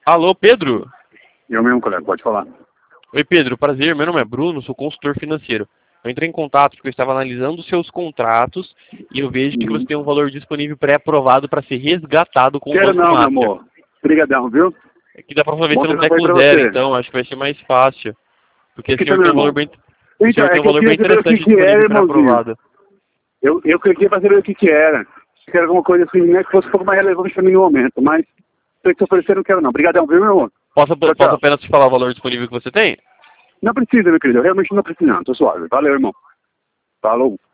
Alô, Pedro? Eu mesmo, colega, pode falar. Oi, Pedro. Prazer. Meu nome é Bruno, sou consultor financeiro. Eu entrei em contato porque eu estava analisando os seus contratos e eu vejo que você tem um valor disponível pré-aprovado para ser resgatado com o Quero Banco não, meu Master. amor. Obrigadão, viu? Aqui dá para ver Bom se não está telefone com pra zero, você. então acho que vai ser mais fácil. Porque o Que tá, senhor meu tem um valor irmão? bem, o Então, senhor tem é um que eu valor queria bem saber o interessante que era, disponível irmãozinho. pré-aprovado. Eu cliquei pra saber o que era. Se era alguma coisa assim, né, que fosse um pouco mais relevante pra mim no momento, mas sei que se oferecer, não quero não. Obrigadão, viu, meu irmão? Posso Tchau. apenas te falar o valor disponível que você tem? Não precisa, meu querido. Eu realmente não tô precisando. Tô suave. Valeu, irmão. Falou.